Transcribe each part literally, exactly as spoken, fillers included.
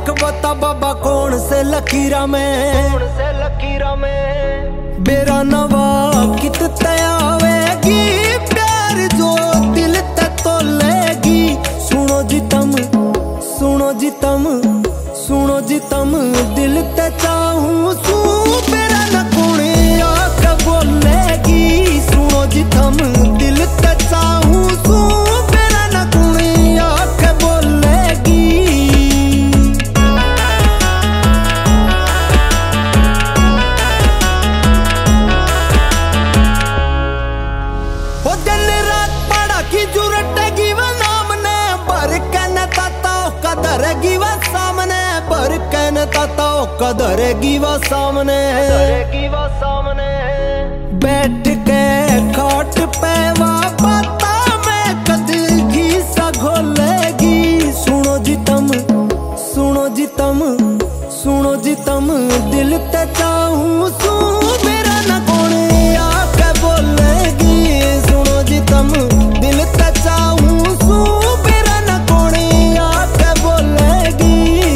देख बता बाबा कौन से लकीरा में, कौन से लकीरा में बेरा नवा कित तयावेगी, प्यार जो दिल ते तोलेगी। सुनो जी तम, सुनो जी तम, सुनो जी तम दिल ते चाहूं सू, बेरा न कुणे आके बोलेगी। सुनो जी तम दिल ते चाहूं सू, बेरा न कुणे आके बोलेगी। कदरेगी वो सामने, पर कहने ताता कदरेगी वो सामने, कदरेगी वो सामने बैठ के खाट पे वा पता में कदगी सा घोलेगी। सुनो जी तम, सुनो जी तम, सुनो जी तम दिल ते चाहूं सू, मेरा न कोने आके बोलेगी। सुनो जी तम दिल ते चाहूं सू, मेरा न कोने आके बोलेगी।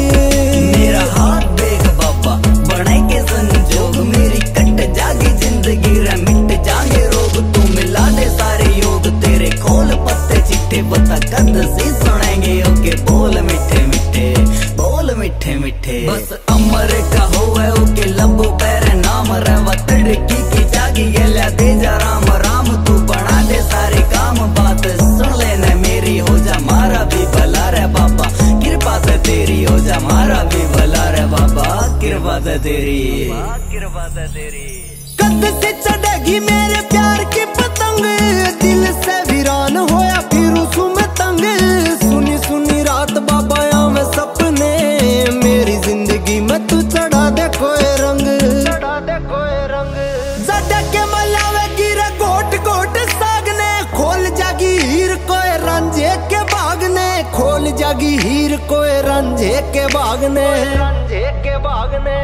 मेरा हाथ देख बाबा बने के संजोग, मेरी कट जागी जिंदगी रे मिट जागे रोग। तू मिला दे सारे योग, तेरे खोल पत्ते चिट्टे बता कद से सुनेंगे। ओके बोल मिठे मिठे, बोल मिठे मिठे, बस अमर का होवे ओके लबो पैर नाम रवा। तड़की की जागी गल्या दे जा राम राम, तू बना दे सारे काम। बात सुन लेना मेरी, हो जा मारा भी भला रे बाबा। कृपा से तेरी हो जा मारा भी भला रे बाबा। कृपा से तेरी, कृपा से तेरी। कद से चढ़ेगी मेरे प्यार की पतंग, दिल से वीरान होया फिर उसू में तंग। सुनी सुनी रात बाबा या में सपने, मेरी जिंदगी में तू चढ़ा दे कोई रंग, चढ़ा दे कोई रंग। जड़ा के मलावे गिरे गोट गोट सागने, खोल जागी हीर कोई रंझे के भागने। खोल जागी हीर कोई रंझे के भागने, रंझे के भागने।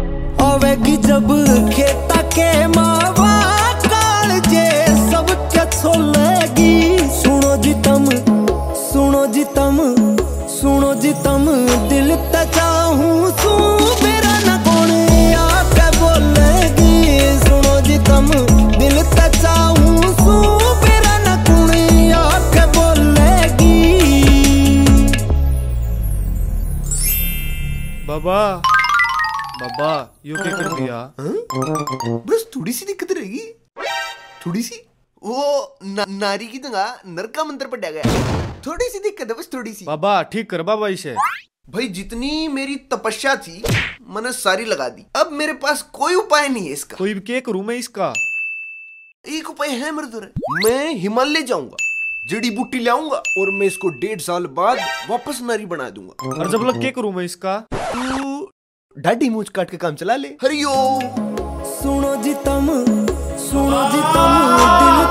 आवेगी जब खेता के मावा, काल जे सब के छोलेगी। सुनो जी तम, सुनो जी तम, सुनो जी तम दिल ते चाहूं सू, मेरा न कोने आके बोलेगी। सुनो जी तम दिल ते चाहूं सू, मेरा न कोने आके बोलेगी। बाबा बाबा यू क्या कर दिया? बस थोड़ी सी दिक्कत रहेगी, थोड़ी सी वो न, नारी की दंगा नर का मंत्र पढ़ा गया, थोड़ी सी दिक्कत है बस थोड़ी सी। बाबा ठीक कर बाबा इसे। भाई जितनी मेरी तपस्या थी मैंने सारी लगा दी, अब मेरे पास कोई उपाय नहीं है इसका। कोई क्या करूं मैं इसका? एक उपाय है मेरे द्वारा, मैं हिमालय जाऊंगा, जड़ी बूटी लाऊंगा और मैं इसको डेढ़ साल बाद वापस नारी बना दूंगा। और जब लग क्या करूं मैं इसका? तू ढाडी मूछ काट के काम चला ले। हरिओम। सुनो जी तम, सुनो जी तम दिल